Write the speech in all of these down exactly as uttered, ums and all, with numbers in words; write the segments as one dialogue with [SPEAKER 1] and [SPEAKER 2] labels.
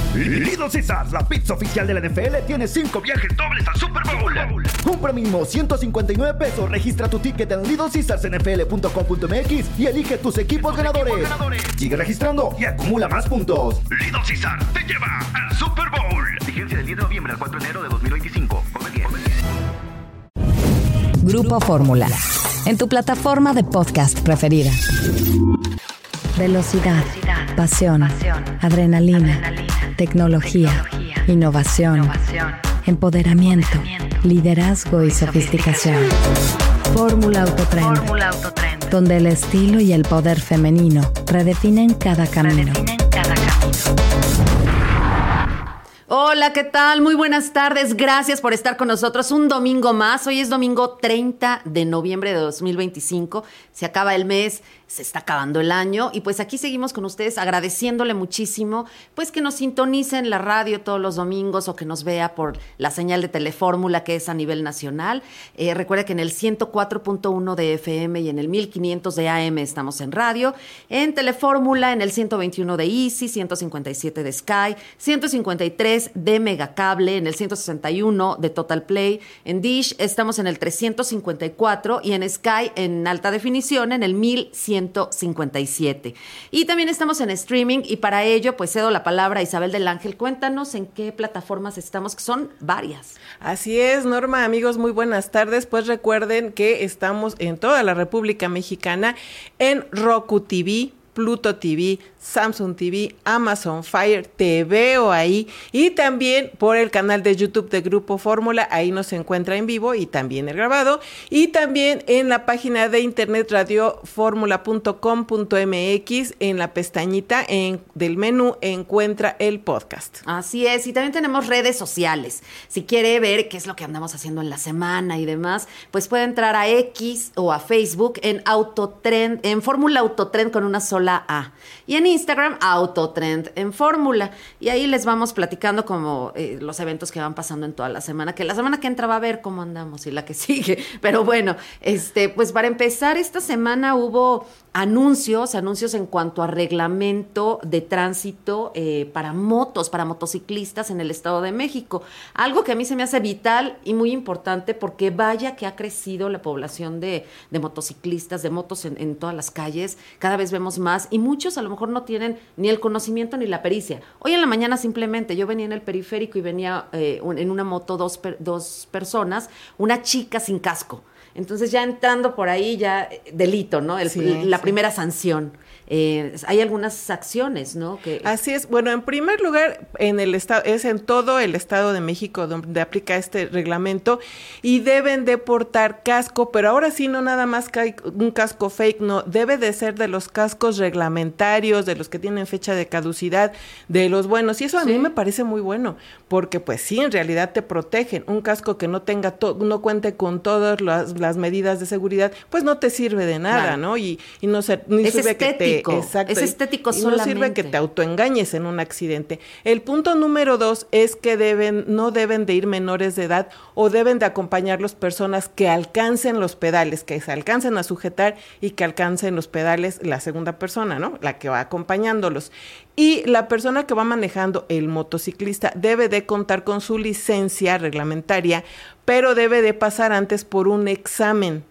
[SPEAKER 1] Little Caesars, la pizza oficial de la N F L, tiene cinco viajes dobles al Super Bowl. Compra mínimo ciento cincuenta y nueve pesos, registra tu ticket en little caesars n f l punto com punto m x y elige tus equipos ganadores. equipos ganadores. Sigue registrando y acumula más puntos. Little Caesars te lleva al Super Bowl. Vigencia del diez de noviembre al cuatro de enero de dos mil veinticinco. Come bien.
[SPEAKER 2] Grupo Fórmula, en tu plataforma de podcast preferida. Velocidad, pasión, adrenalina, tecnología, innovación, empoderamiento, liderazgo y sofisticación. Fórmula Autotrend, donde el estilo y el poder femenino redefinen cada camino.
[SPEAKER 3] Hola, ¿qué tal? Muy buenas tardes. Gracias por estar con nosotros un domingo más. Hoy es domingo treinta de noviembre de dos mil veinticinco. Se acaba el mes, se está acabando el año y pues aquí seguimos con ustedes agradeciéndole muchísimo pues que nos sintonicen la radio todos los domingos o que nos vea por la señal de Telefórmula que es a nivel nacional. Eh, recuerda que en el ciento cuatro punto uno de F M y en el mil quinientos de A M estamos en radio. En Telefórmula, en el ciento veintiuno de Easy, ciento cincuenta y siete de Sky, ciento cincuenta y tres de Megacable, en el ciento sesenta y uno de Total Play. En Dish estamos en el trescientos cincuenta y cuatro y en Sky en alta definición en el mil ciento cincuenta y siete. Y también estamos en streaming y para ello pues cedo la palabra a Isabel del Ángel. Cuéntanos en qué plataformas estamos, que son varias.
[SPEAKER 4] Así es, Norma, amigos, muy buenas tardes. Pues recuerden que estamos en toda la República Mexicana en Roku T V, Pluto T V, Samsung T V, Amazon Fire, te veo ahí, y también por el canal de YouTube de Grupo Fórmula, ahí nos encuentra en vivo y también el grabado, y también en la página de internet radio fórmula punto com punto m x, en la pestañita en, del menú encuentra el podcast.
[SPEAKER 3] Así es, y también tenemos redes sociales. Si quiere ver qué es lo que andamos haciendo en la semana y demás, pues puede entrar a X o a Facebook en Autotrend, en Fórmula Autotrend con una sola A. Y en Instagram, Autotrend en Fórmula. Y ahí les vamos platicando como eh, los eventos que van pasando en toda la semana, que la semana que entra va a ver cómo andamos y la que sigue. Pero bueno, este, pues para empezar, esta semana hubo anuncios, anuncios en cuanto a reglamento de tránsito eh, para motos, para motociclistas en el Estado de México. Algo que a mí se me hace vital y muy importante porque vaya que ha crecido la población de, de motociclistas, de motos en, en todas las calles. Cada vez vemos más y muchos a lo mejor no tienen ni el conocimiento ni la pericia. Hoy en la mañana simplemente yo venía en el periférico y venía eh, un, en una moto dos, per, dos personas, una chica sin casco. Entonces ya entrando por ahí ya delito, ¿no? El, sí, la sí. primera sanción. Eh, hay algunas acciones, ¿no? Que...
[SPEAKER 4] Así es. Bueno, en primer lugar, en el estado, es en todo el Estado de México donde aplica este reglamento y deben de portar casco, pero ahora sí no nada más que un casco fake, no, debe de ser de los cascos reglamentarios, de los que tienen fecha de caducidad, de los buenos. Y eso a ¿Sí? mí me parece muy bueno, porque pues sí, en realidad te protegen. Un casco que no tenga, to- no cuente con todas las, las medidas de seguridad, pues no te sirve de nada, claro. ¿no? Y, y no se, ni
[SPEAKER 3] es
[SPEAKER 4] sirve
[SPEAKER 3] estético.
[SPEAKER 4] que te Exacto.
[SPEAKER 3] Es estético
[SPEAKER 4] y, y
[SPEAKER 3] solamente.
[SPEAKER 4] no sirve que te autoengañes en un accidente. El punto número dos es que deben, no deben de ir menores de edad o deben de acompañarlos personas que alcancen los pedales, que se alcancen a sujetar y que alcancen los pedales la segunda persona, ¿no? La que va acompañándolos. Y la persona que va manejando, el motociclista, debe de contar con su licencia reglamentaria, pero debe de pasar antes por un examen.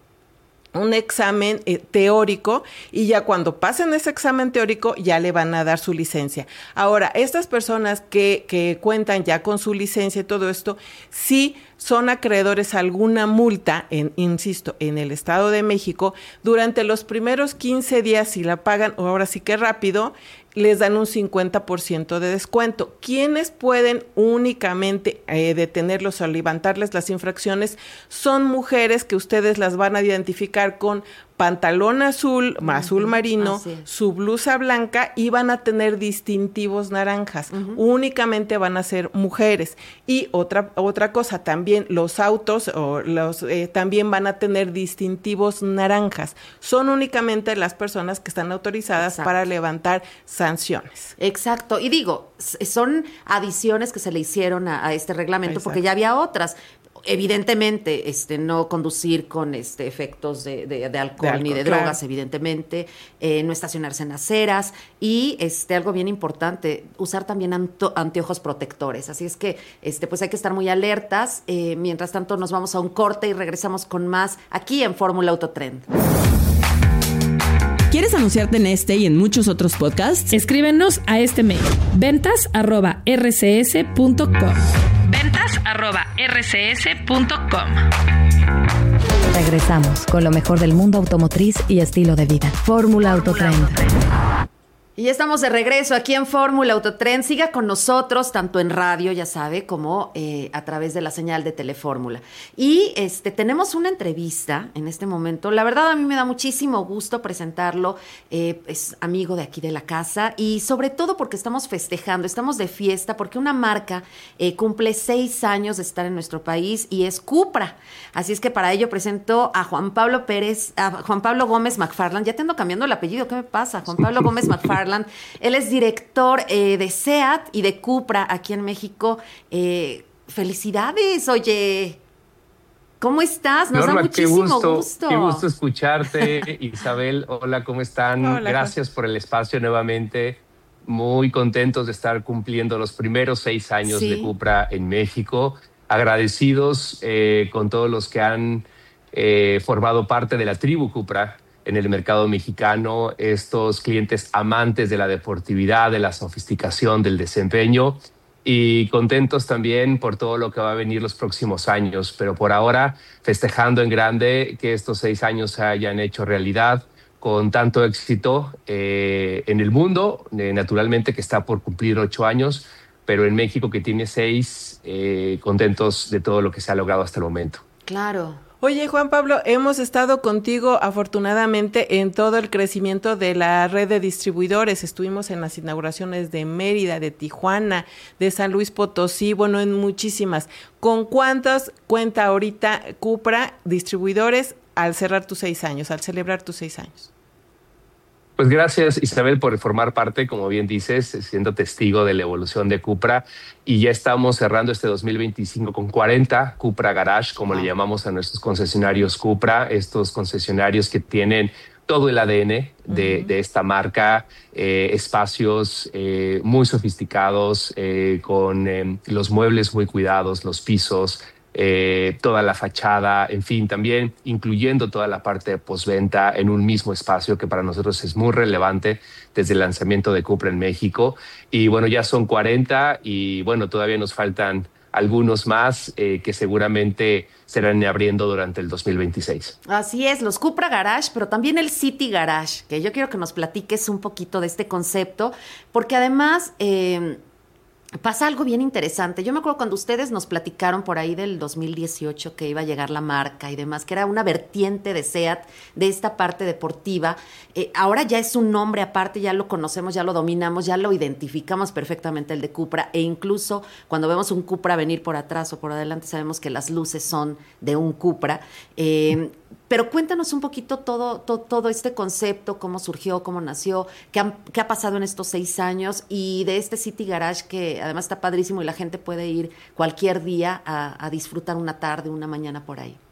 [SPEAKER 4] un examen eh, teórico y ya cuando pasen ese examen teórico ya le van a dar su licencia. Ahora, estas personas que, que cuentan ya con su licencia y todo esto, sí son acreedores a alguna multa, en, insisto, en el Estado de México, durante los primeros quince días, si la pagan, ahora sí que rápido, les dan un cincuenta por ciento de descuento. ¿Quiénes pueden únicamente eh, detenerlos o levantarles las infracciones? Son mujeres que ustedes las van a identificar con pantalón azul, uh-huh. azul marino, su blusa blanca y van a tener distintivos naranjas. Uh-huh. Únicamente van a ser mujeres. Y otra otra cosa, también los autos o los eh, también van a tener distintivos naranjas. Son únicamente las personas que están autorizadas Exacto. para levantar sanciones.
[SPEAKER 3] Exacto. Y digo, son adiciones que se le hicieron a, a este reglamento Exacto. porque ya había otras. Evidentemente, este, no conducir con este, efectos de, de, de, alcohol, de alcohol ni de claro. drogas, evidentemente, eh, no estacionarse en aceras y este, algo bien importante, usar también anto, anteojos protectores. Así es que este, pues hay que estar muy alertas. Eh, mientras tanto, nos vamos a un corte y regresamos con más aquí en Fórmula Autotrend.
[SPEAKER 2] ¿Quieres anunciarte en este y en muchos otros podcasts?
[SPEAKER 5] Escríbenos a este mail, ventas arroba r c s punto com. ventas arroba r c s punto com.
[SPEAKER 2] Regresamos con lo mejor del mundo automotriz y estilo de vida. Fórmula Autotrend.
[SPEAKER 3] Y ya estamos de regreso aquí en Fórmula Autotrend. Siga con nosotros, tanto en radio, ya sabe, como eh, a través de la señal de Telefórmula. Y este, tenemos una entrevista en este momento. La verdad, a mí me da muchísimo gusto presentarlo. Eh, es amigo de aquí de la casa. Y sobre todo porque estamos festejando, estamos de fiesta, porque una marca eh, cumple seis años de estar en nuestro país y es Cupra. Así es que para ello presento a Juan Pablo Pérez, a Juan Pablo Gómez McFarland. Ya te ando cambiando el apellido, ¿qué me pasa? Juan Pablo Gómez McFarland. Él es director eh, de SEAT y de Cupra aquí en México. Eh, felicidades, oye. ¿Cómo estás? Nos
[SPEAKER 6] Norma,
[SPEAKER 3] da muchísimo
[SPEAKER 6] qué gusto,
[SPEAKER 3] gusto.
[SPEAKER 6] Qué gusto escucharte, Isabel. Hola, ¿cómo están?
[SPEAKER 4] Hola,
[SPEAKER 6] Gracias
[SPEAKER 4] Juan.
[SPEAKER 6] por el espacio nuevamente. Muy contentos de estar cumpliendo los primeros seis años
[SPEAKER 3] sí.
[SPEAKER 6] de Cupra en México. Agradecidos eh, con todos los que han eh, formado parte de la tribu Cupra en el mercado mexicano, estos clientes amantes de la deportividad, de la sofisticación, del desempeño, y contentos también por todo lo que va a venir los próximos años, pero por ahora festejando en grande que estos seis años se hayan hecho realidad con tanto éxito eh, en el mundo, eh, naturalmente que está por cumplir ocho años, pero en México que tiene seis, eh, contentos de todo lo que se ha logrado hasta el momento.
[SPEAKER 3] Claro.
[SPEAKER 4] Oye, Juan Pablo, hemos estado contigo afortunadamente en todo el crecimiento de la red de distribuidores. Estuvimos en las inauguraciones de Mérida, de Tijuana, de San Luis Potosí, bueno, en muchísimas. ¿Con cuántos cuenta ahorita Cupra distribuidores al cerrar tus seis años, al celebrar tus seis años?
[SPEAKER 6] Pues gracias, Isabel, por formar parte, como bien dices, siendo testigo de la evolución de Cupra, y ya estamos cerrando este dos mil veinticinco con cuarenta Cupra Garage, como le llamamos a nuestros concesionarios Cupra, estos concesionarios que tienen todo el A D N de, uh-huh. de esta marca, eh, espacios eh, muy sofisticados, eh, con eh, los muebles muy cuidados, los pisos, Eh, toda la fachada, en fin, también incluyendo toda la parte de postventa en un mismo espacio que para nosotros es muy relevante desde el lanzamiento de Cupra en México. Y bueno, ya son cuarenta y bueno, todavía nos faltan algunos más eh, que seguramente serán abriendo durante el dos mil veintiséis.
[SPEAKER 3] Así es, los Cupra Garage, pero también el City Garage, que yo quiero que nos platiques un poquito de este concepto, porque además Eh, pasa algo bien interesante. Yo me acuerdo cuando ustedes nos platicaron por ahí del dos mil dieciocho que iba a llegar la marca y demás, que era una vertiente de SEAT, de esta parte deportiva. Eh, ahora ya es un nombre aparte, ya lo conocemos, ya lo dominamos, ya lo identificamos perfectamente el de Cupra, e incluso cuando vemos un Cupra venir por atrás o por adelante sabemos que las luces son de un Cupra. Eh, Pero cuéntanos un poquito todo, todo, todo este concepto, cómo surgió, cómo nació, qué ha, qué ha pasado en estos seis años y de este City Garage que además está padrísimo y la gente puede ir cualquier día a, a disfrutar una tarde, una mañana por ahí.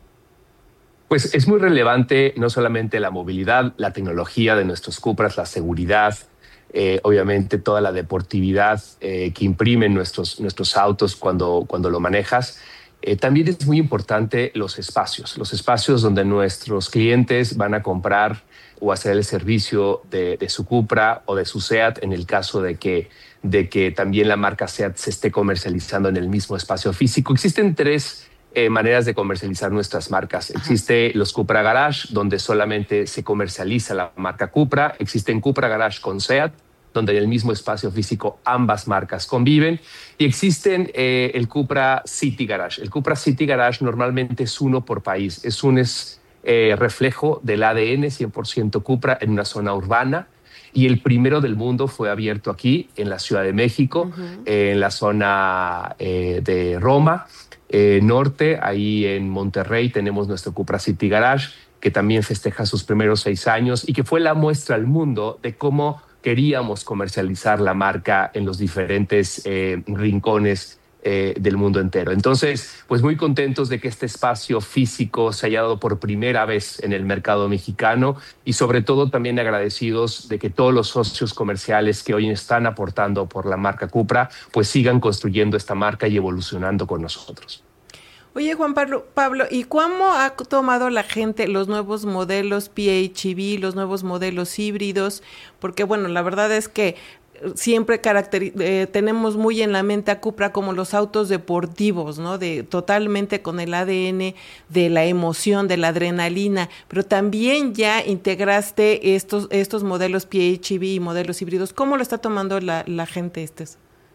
[SPEAKER 6] Pues es muy relevante no solamente la movilidad, la tecnología de nuestros Cupras, la seguridad, eh, obviamente toda la deportividad eh, que imprimen nuestros, nuestros autos cuando, cuando lo manejas. Eh, también es muy importante los espacios, los espacios donde nuestros clientes van a comprar o hacer el servicio de, de su Cupra o de su SEAT en el caso de que, de que también la marca SEAT se esté comercializando en el mismo espacio físico. Existen tres eh, maneras de comercializar nuestras marcas. Ajá. Existe los Cupra Garage, donde solamente se comercializa la marca Cupra. Existen Cupra Garage con SEAT, donde en el mismo espacio físico ambas marcas conviven. Y existen eh, el Cupra City Garage. El Cupra City Garage normalmente es uno por país. Es un es, eh, reflejo del A D N cien por ciento Cupra en una zona urbana. Y el primero del mundo fue abierto aquí, en la Ciudad de México, uh-huh. eh, en la zona eh, de Roma, eh, norte. Ahí en Monterrey tenemos nuestro Cupra City Garage, que también festeja sus primeros seis años y que fue la muestra al mundo de cómo queríamos comercializar la marca en los diferentes eh, rincones eh, del mundo entero. Entonces, pues muy contentos de que este espacio físico se haya dado por primera vez en el mercado mexicano y sobre todo también agradecidos de que todos los socios comerciales que hoy están aportando por la marca Cupra, pues sigan construyendo esta marca y evolucionando con nosotros.
[SPEAKER 4] Oye, Juan Pablo, Pablo, ¿y cómo ha tomado la gente los nuevos modelos P H E V, los nuevos modelos híbridos? Porque, bueno, la verdad es que siempre caracteri- eh, tenemos muy en la mente a Cupra como los autos deportivos, ¿no? De totalmente con el A D N de la emoción, de la adrenalina, pero también ya integraste estos estos modelos P H E V y modelos híbridos. ¿Cómo lo está tomando la, la gente estos,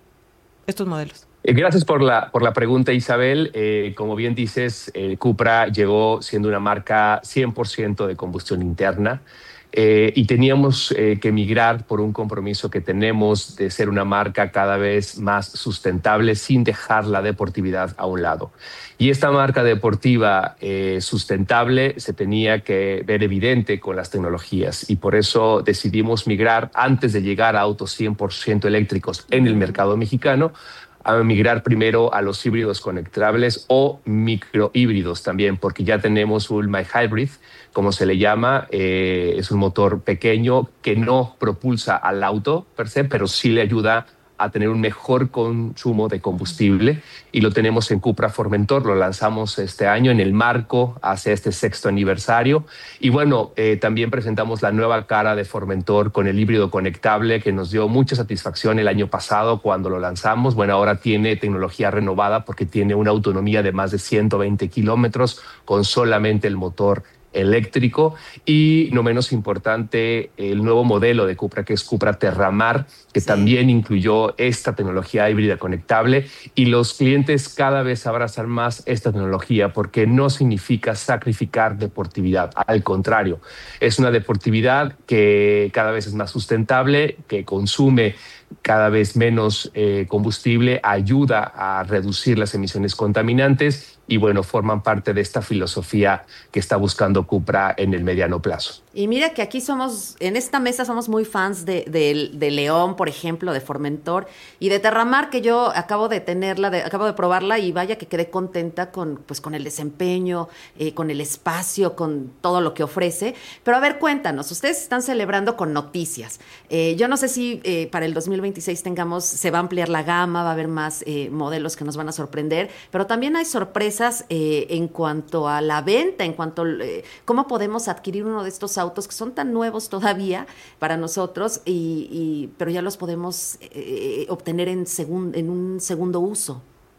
[SPEAKER 4] estos modelos?
[SPEAKER 6] Gracias por la, por la pregunta, Isabel. Eh, como bien dices, eh, Cupra llegó siendo una marca cien por ciento de combustión interna. Eh, y teníamos eh, que migrar por un compromiso que tenemos de ser una marca cada vez más sustentable sin dejar la deportividad a un lado. Y esta marca deportiva eh, sustentable se tenía que ver evidente con las tecnologías y por eso decidimos migrar antes de llegar a autos cien por ciento eléctricos en el mercado mexicano, a migrar primero a los híbridos conectables o microhíbridos también, porque ya tenemos un MyHybrid, como se le llama, eh, es un motor pequeño que no propulsa al auto per se, pero sí le ayuda a tener un mejor consumo de combustible y lo tenemos en Cupra Formentor, lo lanzamos este año en el marco hacia este sexto aniversario y bueno, eh, también presentamos la nueva cara de Formentor con el híbrido conectable que nos dio mucha satisfacción el año pasado cuando lo lanzamos. Bueno, ahora tiene tecnología renovada porque tiene una autonomía de más de ciento veinte kilómetros con solamente el motor eléctrico y no menos importante el nuevo modelo de Cupra que es Cupra Terramar que sí. También incluyó esta tecnología híbrida conectable y los clientes cada vez abrazan más esta tecnología porque no significa sacrificar deportividad, al contrario, es una deportividad que cada vez es más sustentable, que consume cada vez menos eh, combustible, ayuda a reducir las emisiones contaminantes y bueno, forman parte de esta filosofía que está buscando Cupra en el mediano plazo.
[SPEAKER 3] Y mira que aquí somos, en esta mesa somos muy fans de, de, de León, por ejemplo, de Formentor y de Terramar, que yo acabo de tenerla, de, acabo de probarla y vaya que quedé contenta con, pues, con el desempeño, eh, con el espacio, con todo lo que ofrece. Pero a ver, cuéntanos, ustedes están celebrando con noticias. Eh, yo no sé si eh, para el dos mil veintiséis tengamos, se va a ampliar la gama, va a haber más eh, modelos que nos van a sorprender, pero también hay sorpresas eh, en cuanto a la venta, en cuanto a eh, cómo podemos adquirir uno de estos autos autos que son tan nuevos todavía para nosotros, y, y, pero ya los podemos eh, obtener en, segun, en un segundo uso.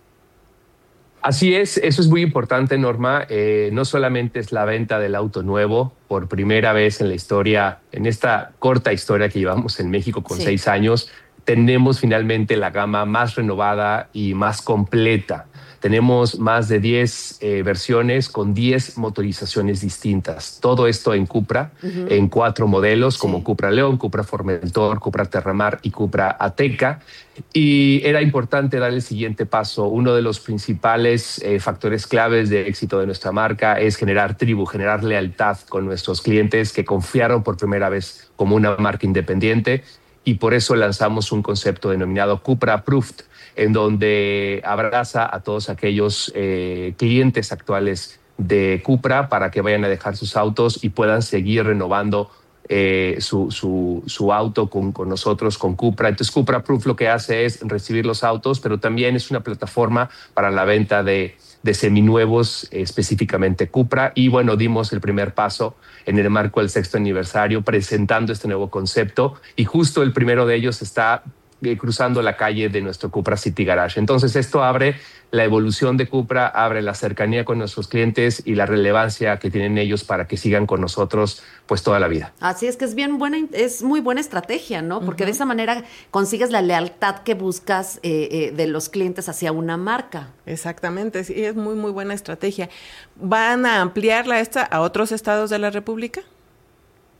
[SPEAKER 6] Así es, eso es muy importante, Norma. Eh, no solamente es la venta del auto nuevo, por primera vez en la historia, en esta corta historia que llevamos en México con sí. seis años, tenemos finalmente la gama más renovada y más completa. Tenemos más de diez eh, versiones con diez motorizaciones distintas. Todo esto en Cupra, uh-huh. en cuatro modelos sí. como Cupra León, Cupra Formentor, Cupra Terramar y Cupra Ateca. Y era importante dar el siguiente paso. Uno de los principales eh, factores claves de éxito de nuestra marca es generar tribu, generar lealtad con nuestros clientes que confiaron por primera vez como una marca independiente. Y por eso lanzamos un concepto denominado Cupra Approved, en donde abraza a todos aquellos eh, clientes actuales de Cupra para que vayan a dejar sus autos y puedan seguir renovando eh, su, su, su auto con, con nosotros, con Cupra. Entonces, Cupra Approved lo que hace es recibir los autos, pero también es una plataforma para la venta de, de seminuevos, eh, específicamente Cupra. Y bueno, dimos el primer paso en el marco del sexto aniversario presentando este nuevo concepto y justo el primero de ellos está cruzando la calle de nuestro Cupra City Garage. Entonces esto abre la evolución de Cupra, abre la cercanía con nuestros clientes y la relevancia que tienen ellos para que sigan con nosotros pues toda la vida.
[SPEAKER 3] Así es que es bien buena, es muy buena estrategia, ¿no? Porque uh-huh. de esa manera consigues la lealtad que buscas eh, eh, de los clientes hacia una marca.
[SPEAKER 4] Exactamente, sí, es muy muy buena estrategia. ¿Van a ampliarla esta a otros estados de la República?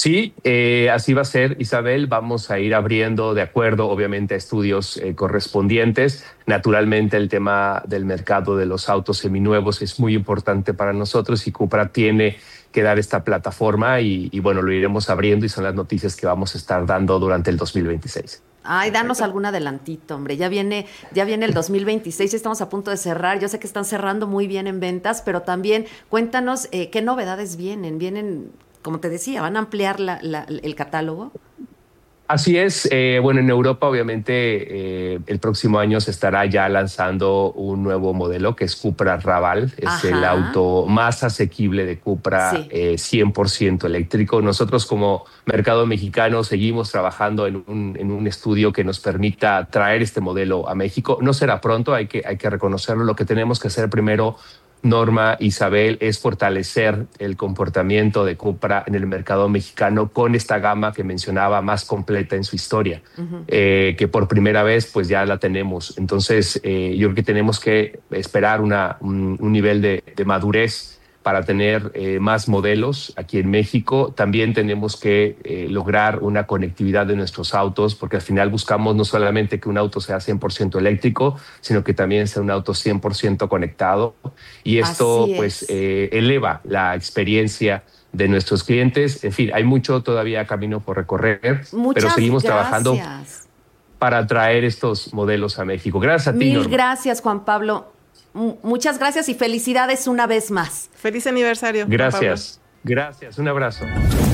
[SPEAKER 6] Sí, eh, así va a ser, Isabel. Vamos a ir abriendo de acuerdo, obviamente, a estudios eh, correspondientes. Naturalmente, el tema del mercado de los autos seminuevos es muy importante para nosotros y Cupra tiene que dar esta plataforma y, y bueno, lo iremos abriendo y son las noticias que vamos a estar dando durante el dos mil veintiséis.
[SPEAKER 3] Ay, danos algún adelantito, hombre. Ya viene, ya viene el dos mil veintiséis, estamos a punto de cerrar. Yo sé que están cerrando muy bien en ventas, pero también cuéntanos eh, qué novedades vienen. Vienen, como te decía, ¿van a ampliar la, la, el catálogo?
[SPEAKER 6] Así es. Eh, bueno, en Europa, obviamente, eh, el próximo año se estará ya lanzando un nuevo modelo que es Cupra Raval. Es Ajá. el auto más asequible de Cupra, sí. eh, cien por ciento eléctrico. Nosotros como mercado mexicano seguimos trabajando en un, en un estudio que nos permita traer este modelo a México. No será pronto, hay que, hay que reconocerlo. Lo que tenemos que hacer primero, Norma, Isabel, es fortalecer el comportamiento de Cupra en el mercado mexicano con esta gama que mencionaba más completa en su historia, uh-huh. eh, que por primera vez pues ya la tenemos. Entonces eh, yo creo que tenemos que esperar una, un, un nivel de, de madurez para tener eh, más modelos aquí en México. También tenemos que eh, lograr una conectividad de nuestros autos, porque al final buscamos no solamente que un auto sea cien por ciento eléctrico, sino que también sea un auto cien por ciento conectado. Y esto pues eh, eleva la experiencia de nuestros clientes. En fin, hay mucho todavía camino por recorrer, Muchas pero seguimos gracias. trabajando para traer estos modelos a México. Gracias a ti,
[SPEAKER 3] Mil
[SPEAKER 6] Norma.
[SPEAKER 3] gracias, Juan Pablo. Muchas gracias y felicidades una vez más.
[SPEAKER 4] Feliz aniversario.
[SPEAKER 6] Gracias. Gracias. Un abrazo.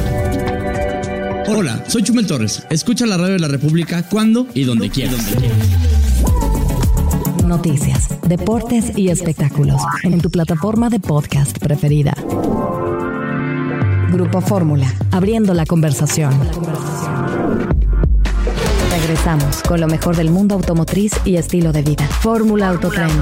[SPEAKER 7] Hola, soy Chumel Torres. Escucha la radio de la República cuando y donde quieras.
[SPEAKER 2] Noticias, deportes y espectáculos en tu plataforma de podcast preferida. Grupo Fórmula, abriendo la conversación. Regresamos con lo mejor del mundo automotriz y estilo de vida. Fórmula Autotrend.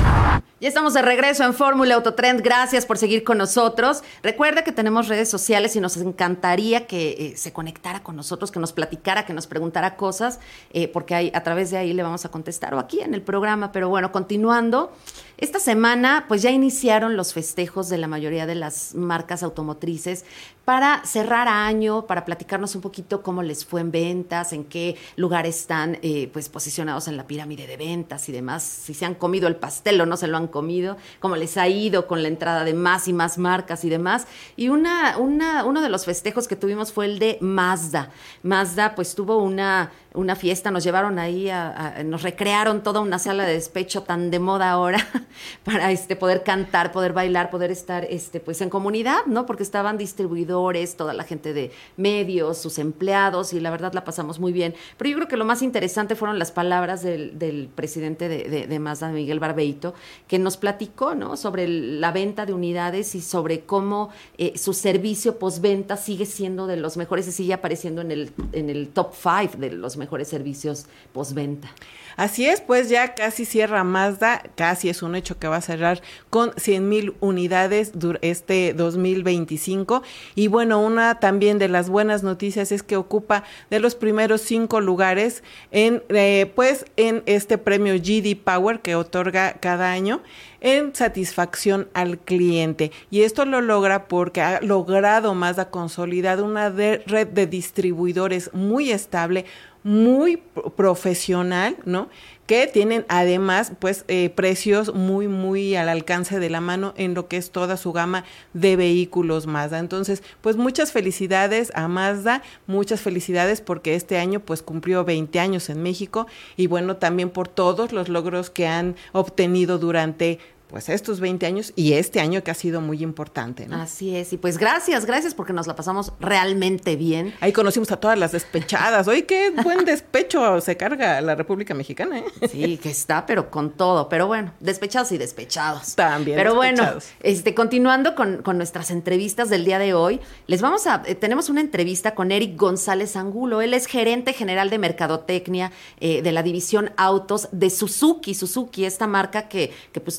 [SPEAKER 3] Ya estamos de regreso en Fórmula Autotrend. Gracias por seguir con nosotros. Recuerda que tenemos redes sociales y nos encantaría que eh, se conectara con nosotros, que nos platicara, que nos preguntara cosas, eh, porque hay, a través de ahí le vamos a contestar o aquí en el programa. Pero bueno, continuando, esta semana pues ya iniciaron los festejos de la mayoría de las marcas automotrices para cerrar año, para platicarnos un poquito cómo les fue en ventas, en qué lugar están eh, pues posicionados en la pirámide de ventas y demás, si se han comido el pastel o no se lo han comido, cómo les ha ido con la entrada de más y más marcas y demás. Y una, una, uno de los festejos que tuvimos fue el de Mazda. Mazda pues tuvo una, una fiesta, nos llevaron ahí, a, a, nos recrearon toda una sala de despecho tan de moda ahora para este, poder cantar, poder bailar, poder estar este, pues en comunidad, ¿no? Porque estaban distribuidores, toda la gente de medios, sus empleados, y la verdad la pasamos muy bien. Pero yo creo que lo más interesante fueron las palabras del, del presidente de, de, de Mazda, Miguel Barbeito, que nos platicó, ¿no?, sobre el, la venta de unidades y sobre cómo eh, su servicio postventa sigue siendo de los mejores y sigue apareciendo en el, en el top five de los mejores servicios postventa.
[SPEAKER 4] Así es, pues ya casi cierra Mazda, casi es un hecho que va a cerrar con cien mil unidades este dos mil veinticinco. Y bueno, una también de las buenas noticias es que ocupa de los primeros cinco lugares en eh, pues en este premio J D Power que otorga cada año en satisfacción al cliente. Y esto lo logra porque ha logrado Mazda consolidar una de, red de distribuidores muy estable, muy profesional, ¿no?, que tienen además pues eh, precios muy muy al alcance de la mano en lo que es toda su gama de vehículos Mazda. Entonces pues muchas felicidades a Mazda, muchas felicidades porque este año pues cumplió veinte años en México y bueno, también por todos los logros que han obtenido durante pues estos veinte años y este año que ha sido muy importante, ¿no?
[SPEAKER 3] Así es, y pues gracias, gracias porque nos la pasamos realmente bien.
[SPEAKER 4] Ahí conocimos a todas las despechadas. Oye, qué buen despecho se carga la República Mexicana, ¿eh?
[SPEAKER 3] Sí, que está, pero con todo, pero bueno, despechados y despechados.
[SPEAKER 4] También
[SPEAKER 3] Pero
[SPEAKER 4] despechados.
[SPEAKER 3] Bueno, este, continuando con, con nuestras entrevistas del día de hoy, les vamos a, eh, tenemos una entrevista con Eric González Angulo. Él es gerente general de mercadotecnia eh, de la división autos de Suzuki. Suzuki, esta marca que, que pues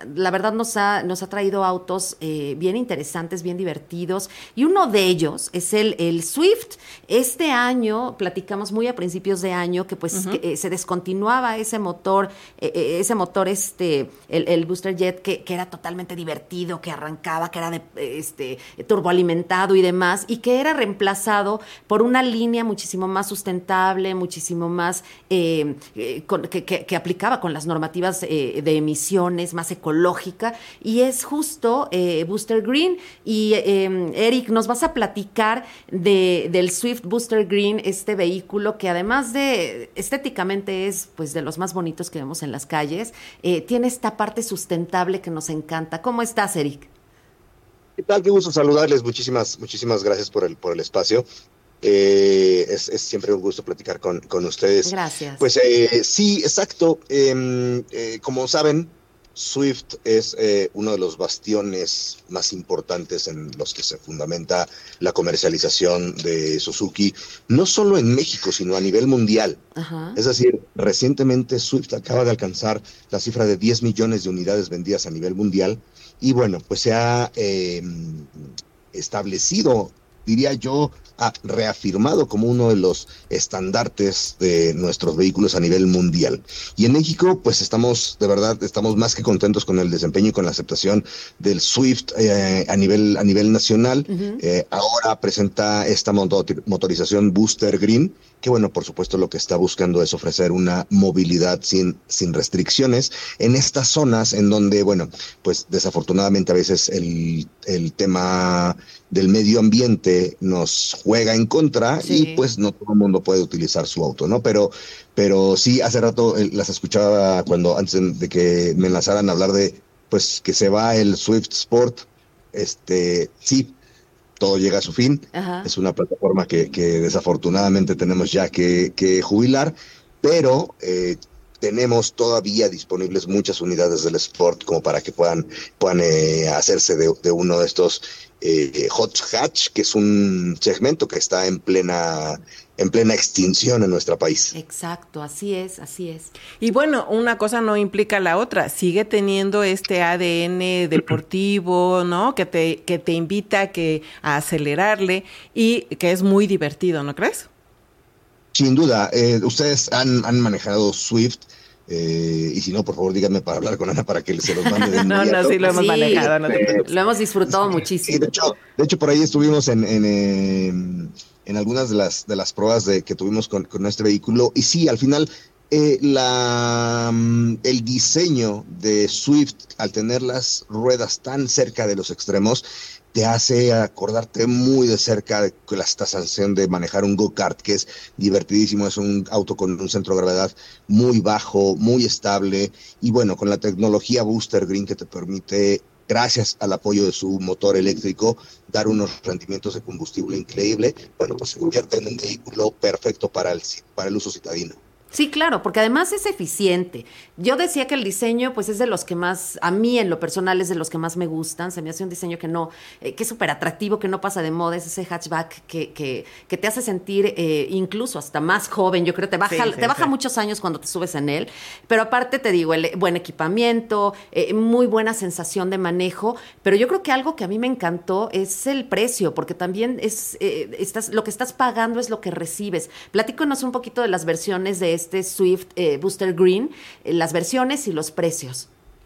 [SPEAKER 3] la verdad nos ha, nos ha traído autos eh, bien interesantes, bien divertidos, y uno de ellos es el, el Swift. Este año, platicamos muy a principios de año, que pues uh-huh. que, eh, se descontinuaba ese motor, eh, ese motor, este, el, el Booster Jet, que, que era totalmente divertido, que arrancaba, que era de, este, turboalimentado y demás, y que era reemplazado por una línea muchísimo más sustentable, muchísimo más, eh, eh, con, que, que, que aplicaba con las normativas eh, de emisiones, más ecológica, y es justo eh, Booster Green. Y eh, Eric, nos vas a platicar de, del Swift Booster Green, este vehículo que además de estéticamente es pues de los más bonitos que vemos en las calles, eh, tiene esta parte sustentable que nos encanta. ¿Cómo estás, Eric?
[SPEAKER 8] ¿Qué tal? Qué gusto saludarles. Muchísimas, muchísimas gracias por el, por el espacio. Eh, es, es siempre un gusto platicar con, con ustedes.
[SPEAKER 3] Gracias.
[SPEAKER 8] Pues eh, sí, exacto. Eh, eh, como saben, Swift es eh, uno de los bastiones más importantes en los que se fundamenta la comercialización de Suzuki, no solo en México, sino a nivel mundial. Ajá. Es decir, recientemente Swift acaba de alcanzar la cifra de diez millones de unidades vendidas a nivel mundial, y bueno, pues se ha eh, establecido, diría yo, ha reafirmado como uno de los estandartes de nuestros vehículos a nivel mundial. Y en México, pues estamos, de verdad, estamos más que contentos con el desempeño y con la aceptación del Swift eh, a nivel a nivel nacional. Uh-huh. Eh, ahora presenta esta motor- motorización Booster Green, que bueno, por supuesto lo que está buscando es ofrecer una movilidad sin, sin restricciones en estas zonas en donde, bueno, pues desafortunadamente a veces el, el tema del medio ambiente nos juega en contra, sí. Y pues no todo el mundo puede utilizar su auto, ¿no? Pero, pero sí, hace rato eh, las escuchaba cuando antes de que me enlazaran a hablar de, pues, que se va el Swift Sport, este, sí, todo llega a su fin. Ajá. Es una plataforma que, que desafortunadamente tenemos ya que, que jubilar, pero eh, tenemos todavía disponibles muchas unidades del Sport como para que puedan, puedan eh, hacerse de, de uno de estos eh, hot hatch, que es un segmento que está en plena en plena extinción en nuestro país.
[SPEAKER 3] Exacto, así es, así es.
[SPEAKER 4] Y bueno, una cosa no implica la otra, sigue teniendo este A D N deportivo, ¿no? Que te, que te invita a, que, a acelerarle y que es muy divertido, ¿no crees?
[SPEAKER 8] Sin duda, eh, ustedes han, han manejado Swift. Eh, y si no, por favor, díganme para hablar con Ana para que se los mande de
[SPEAKER 4] No, no, sí lo hemos sí, manejado. No
[SPEAKER 3] eh, lo hemos disfrutado muchísimo.
[SPEAKER 8] Sí, de hecho, de hecho, por ahí estuvimos en, en, eh, en algunas de las, de las pruebas de, que tuvimos con, con este vehículo. Y sí, al final, eh, la, el diseño de Swift, al tener las ruedas tan cerca de los extremos, te hace acordarte muy de cerca de la sensación de manejar un go-kart, que es divertidísimo. Es un auto con un centro de gravedad muy bajo, muy estable, y bueno, con la tecnología Booster Green que te permite, gracias al apoyo de su motor eléctrico, dar unos rendimientos de combustible increíble. Bueno, pues se convierte en un vehículo perfecto para el, para el uso citadino.
[SPEAKER 3] Sí, claro, porque además es eficiente. Yo decía que el diseño, pues, es de los que más, a mí en lo personal es de los que más me gustan. Se me hace un diseño que no, eh, que es súper atractivo, que no pasa de moda, es ese hatchback que, que, que te hace sentir eh, incluso hasta más joven. Yo creo que te baja, sí, sí, te baja sí. muchos años cuando te subes en él. Pero aparte te digo, el buen equipamiento, eh, muy buena sensación de manejo. Pero yo creo que algo que a mí me encantó es el precio, porque también es, eh, estás, lo que estás pagando es lo que recibes. Platícanos un poquito de las versiones de este Swift eh, Booster Green, eh, las versiones y los precios.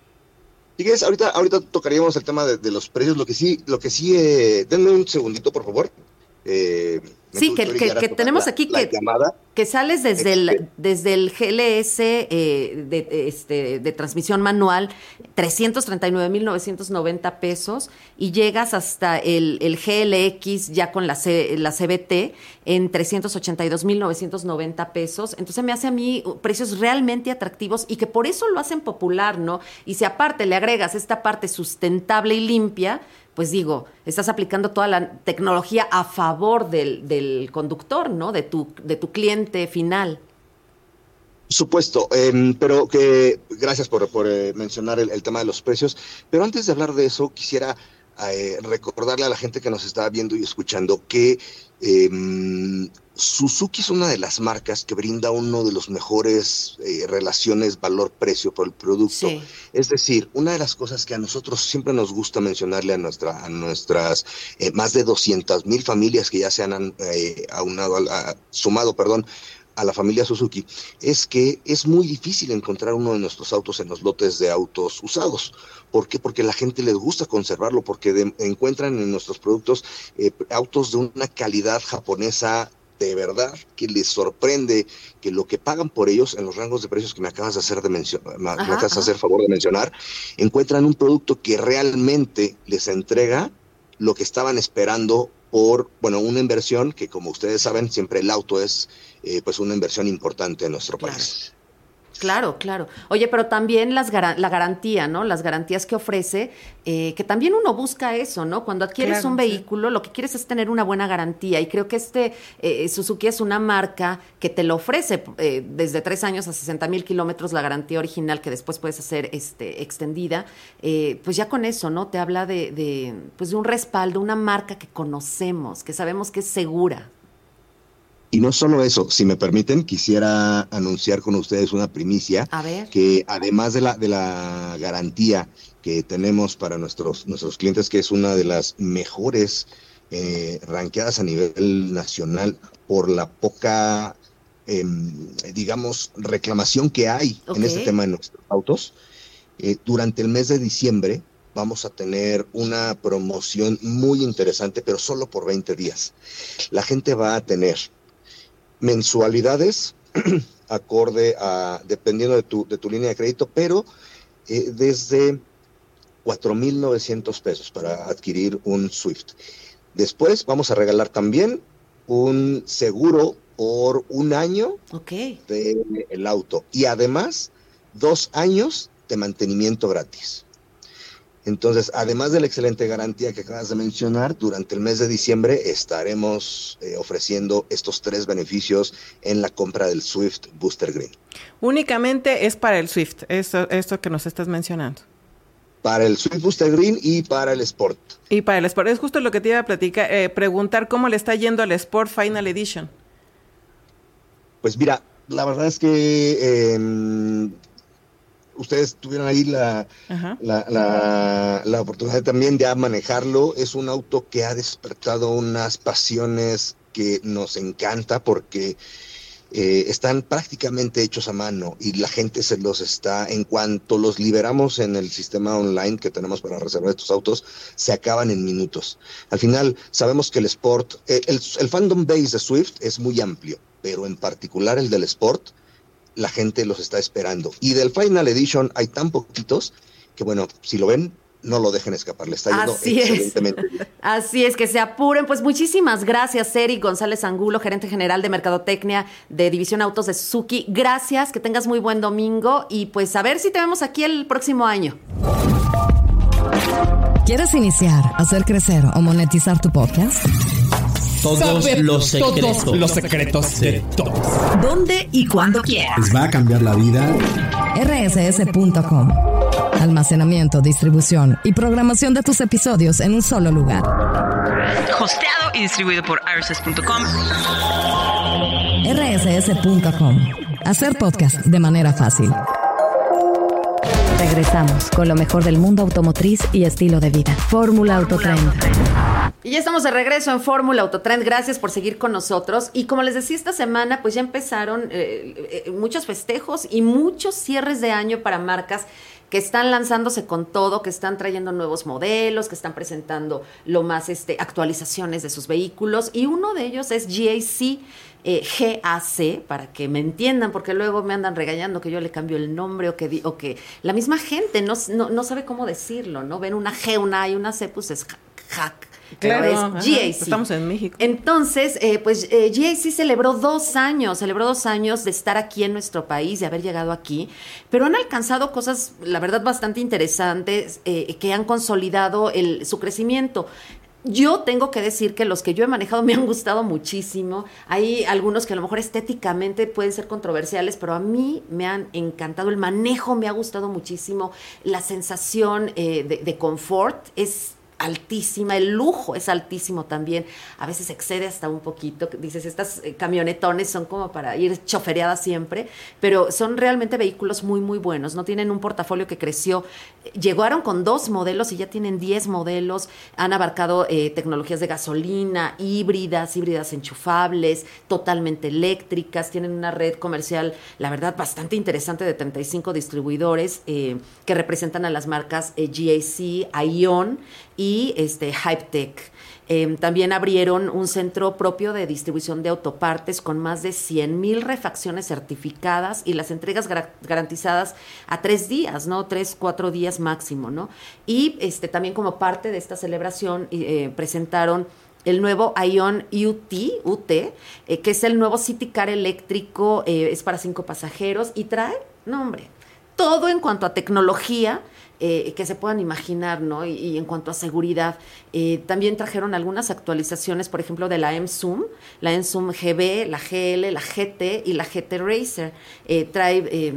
[SPEAKER 8] Si quieres, ahorita, ahorita tocaríamos el tema de, de los precios. Lo que sí, lo que sí, eh, denme un segundito, por favor. Eh,
[SPEAKER 3] sí, que, que, que tenemos
[SPEAKER 8] la,
[SPEAKER 3] aquí
[SPEAKER 8] la
[SPEAKER 3] que,
[SPEAKER 8] llamada.
[SPEAKER 3] que sales desde el, desde el G L S eh, de, este, de transmisión manual, trescientos treinta y nueve mil novecientos noventa pesos, y llegas hasta el, el G L X ya con la, C, la C B T en trescientos ochenta y dos mil novecientos noventa pesos. Entonces me hace a mí precios realmente atractivos y que por eso lo hacen popular, ¿no? Y si aparte le agregas esta parte sustentable y limpia, pues digo, estás aplicando toda la tecnología a favor del, del conductor, ¿no? De tu, de tu cliente final.
[SPEAKER 8] Por supuesto, eh, pero que gracias por, por eh, mencionar el, el tema de los precios. Pero antes de hablar de eso, quisiera eh, recordarle a la gente que nos está viendo y escuchando que eh, Suzuki es una de las marcas que brinda uno de los mejores eh, relaciones valor-precio por el producto.
[SPEAKER 3] Sí.
[SPEAKER 8] Es decir, una de las cosas que a nosotros siempre nos gusta mencionarle a, nuestra, a nuestras eh, más de doscientas mil familias que ya se han eh, aunado, a, a, sumado, perdón, a la familia Suzuki, es que es muy difícil encontrar uno de nuestros autos en los lotes de autos usados. ¿Por qué? Porque a la gente les gusta conservarlo, porque de, encuentran en nuestros productos eh, autos de una calidad japonesa de verdad, que les sorprende que lo que pagan por ellos en los rangos de precios que me acabas de hacer de mencionar, me acabas ajá. de hacer favor de mencionar, encuentran un producto que realmente les entrega lo que estaban esperando por, bueno, una inversión que, como ustedes saben, siempre el auto es eh, pues una inversión importante en nuestro
[SPEAKER 3] claro.
[SPEAKER 8] país.
[SPEAKER 3] Claro, claro. Oye, pero también las gar- la garantía, ¿no? Las garantías que ofrece, eh, que también uno busca eso, ¿no? Cuando adquieres claro, un vehículo, sí. lo que quieres es tener una buena garantía. Y creo que este eh, Suzuki es una marca que te lo ofrece eh, desde tres años a sesenta mil kilómetros, la garantía original, que después puedes hacer este, extendida. Eh, pues ya con eso, ¿no? Te habla de, de, pues de un respaldo, una marca que conocemos, que sabemos que es segura.
[SPEAKER 8] Y no solo eso, si me permiten, quisiera anunciar con ustedes una primicia,
[SPEAKER 3] a ver.
[SPEAKER 8] Que además de la, de la garantía que tenemos para nuestros, nuestros clientes, que es una de las mejores eh, ranqueadas a nivel nacional por la poca, eh, digamos, reclamación que hay okay. en este tema de nuestros autos, eh, durante el mes de diciembre vamos a tener una promoción muy interesante, pero solo por veinte días. La gente va a tener mensualidades acorde a, dependiendo de tu, de tu línea de crédito, pero eh, desde cuatro mil novecientos pesos para adquirir un Swift. Después vamos a regalar también un seguro por un año
[SPEAKER 3] okay.
[SPEAKER 8] del auto y además dos años de mantenimiento gratis. Entonces, además de la excelente garantía que acabas de mencionar, durante el mes de diciembre estaremos eh, ofreciendo estos tres beneficios en la compra del Swift Booster Green.
[SPEAKER 4] Únicamente es para el Swift, esto, esto que nos estás mencionando.
[SPEAKER 8] Para el Swift Booster Green y para el Sport.
[SPEAKER 4] Y para el Sport, es justo lo que te iba a platicar, eh, preguntar cómo le está yendo al Sport Final Edition.
[SPEAKER 8] Pues mira, la verdad es que eh, ustedes tuvieron ahí la, la, la, la oportunidad también de manejarlo. Es un auto que ha despertado unas pasiones que nos encanta porque eh, están prácticamente hechos a mano y la gente se los está, en cuanto los liberamos en el sistema online que tenemos para reservar estos autos, se acaban en minutos. Al final sabemos que el Sport, eh, el, el fandom base de Swift es muy amplio, pero en particular el del Sport, la gente los está esperando. Y del Final Edition hay tan poquitos que, bueno, si lo ven, no lo dejen escapar. Le está yendo
[SPEAKER 3] Así
[SPEAKER 8] excelentemente
[SPEAKER 3] es.
[SPEAKER 8] bien.
[SPEAKER 3] Así es, que se apuren. Pues muchísimas gracias, Eric González Angulo, gerente general de Mercadotecnia de División Autos de Suzuki. Gracias, que tengas muy buen domingo y pues a ver si te vemos aquí el próximo año.
[SPEAKER 2] ¿Quieres iniciar, hacer crecer o monetizar tu podcast?
[SPEAKER 7] Todos
[SPEAKER 9] Saber
[SPEAKER 7] los secretos.
[SPEAKER 9] Todos los secretos de todos.
[SPEAKER 2] ¿Dónde y cuándo quieras?
[SPEAKER 7] Les va a cambiar la vida.
[SPEAKER 2] R S S punto com. Almacenamiento, distribución y programación de tus episodios en un solo lugar.
[SPEAKER 10] Hosteado y distribuido por R S S punto com.
[SPEAKER 2] R S S punto com. Hacer podcast de manera fácil. Regresamos con lo mejor del mundo automotriz y estilo de vida. Fórmula Autotrend.
[SPEAKER 3] Y ya estamos de regreso en Fórmula Autotrend. Gracias por seguir con nosotros. Y como les decía, esta semana pues ya empezaron eh, eh, muchos festejos y muchos cierres de año para marcas que están lanzándose con todo, que están trayendo nuevos modelos, que están presentando lo más este, actualizaciones de sus vehículos. Y uno de ellos es G A C, eh, G A C, para que me entiendan, porque luego me andan regañando que yo le cambio el nombre o que, di, o que la misma gente no, no, no sabe cómo decirlo, ¿no? Ven una G, una A y una C, pues es hack.
[SPEAKER 4] Claro,
[SPEAKER 3] es
[SPEAKER 4] ajá,
[SPEAKER 3] G A C.
[SPEAKER 4] Estamos en México.
[SPEAKER 3] Entonces, eh, pues eh, G A C celebró dos años, celebró dos años de estar aquí en nuestro país, de haber llegado aquí, pero han alcanzado cosas, la verdad, bastante interesantes eh, que han consolidado el, su crecimiento. Yo tengo que decir que los que yo he manejado me han gustado muchísimo. Hay algunos que a lo mejor estéticamente pueden ser controversiales, pero a mí me han encantado. El manejo me ha gustado muchísimo. La sensación eh, de, de confort es altísima, el lujo es altísimo también, a veces excede hasta un poquito, dices, estas eh, camionetones son como para ir chofereadas siempre, pero son realmente vehículos muy, muy buenos, no tienen un portafolio que creció, llegaron con dos modelos y ya tienen diez modelos, han abarcado eh, tecnologías de gasolina, híbridas, híbridas enchufables, totalmente eléctricas, tienen una red comercial, la verdad, bastante interesante de treinta y cinco distribuidores eh, que representan a las marcas eh, G A C, Aion y este Hypetech. Eh, también abrieron un centro propio de distribución de autopartes con más de cien mil refacciones certificadas y las entregas gar- garantizadas a tres días, ¿no? Tres, cuatro días máximo, ¿no? Y este también como parte de esta celebración eh, presentaron el nuevo Aion U T, U T eh, que es el nuevo City Car eléctrico, eh, es para cinco pasajeros y trae, no hombre, todo en cuanto a tecnología, Eh, que se puedan imaginar, ¿no? Y, y en cuanto a seguridad, eh, también trajeron algunas actualizaciones, por ejemplo, de la M-Zoom, la M-Zoom G B, la G L, la G T y la G T Racer. Eh, trae... Eh,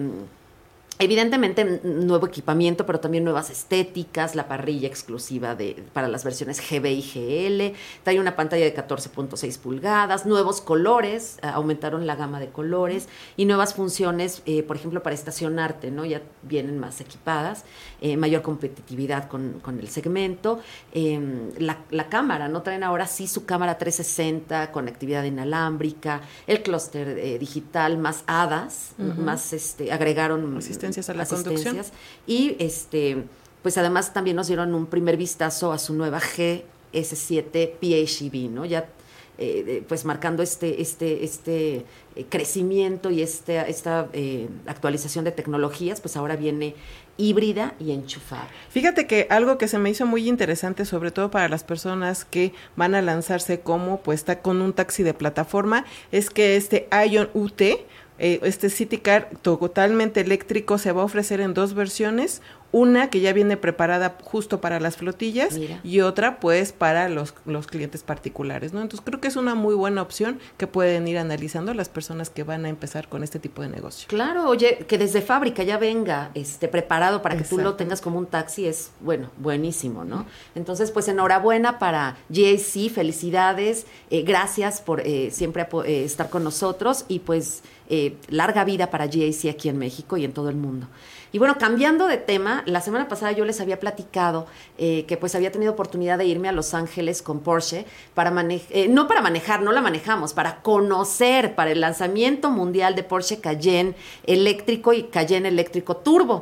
[SPEAKER 3] Evidentemente nuevo equipamiento, pero también nuevas estéticas, la parrilla exclusiva de, para las versiones G B y G L, trae una pantalla de catorce punto seis pulgadas, nuevos colores, aumentaron la gama de colores y nuevas funciones, eh, por ejemplo, para estacionarte, ¿no? Ya vienen más equipadas, eh, mayor competitividad con, con el segmento, eh, la, la cámara, ¿no? Traen ahora sí su cámara trescientos sesenta, conectividad inalámbrica, el clúster eh, digital, más A D A S, uh-huh. más este, agregaron
[SPEAKER 4] asistencias a la
[SPEAKER 3] asistencias,
[SPEAKER 4] conducción.
[SPEAKER 3] Y este, pues además también nos dieron un primer vistazo a su nueva G S siete P H E V, ¿no? Ya eh, pues marcando este, este, este eh, crecimiento y este, esta eh, actualización de tecnologías, pues ahora viene híbrida y enchufada.
[SPEAKER 4] Fíjate que algo que se me hizo muy interesante, sobre todo para las personas que van a lanzarse como pues está con un taxi de plataforma, es que este Aion U T, eh, este City Car totalmente eléctrico, se va a ofrecer en dos versiones, una que ya viene preparada justo para las flotillas. Mira. Y otra pues para los, los clientes particulares, ¿no? Entonces creo que es una muy buena opción que pueden ir analizando las personas que van a empezar con este tipo de negocio.
[SPEAKER 3] Claro, oye, que desde fábrica ya venga este preparado para que Exacto. tú lo tengas como un taxi es, bueno, buenísimo, ¿no? Entonces, pues enhorabuena para G A C, felicidades, eh, gracias por eh, siempre eh, estar con nosotros y pues eh, larga vida para G A C aquí en México y en todo el mundo. Y bueno, cambiando de tema, la semana pasada yo les había platicado eh, que pues había tenido oportunidad de irme a Los Ángeles con Porsche para manejar, eh, no para manejar, no la manejamos, para conocer, para el lanzamiento mundial de Porsche Cayenne eléctrico y Cayenne eléctrico turbo,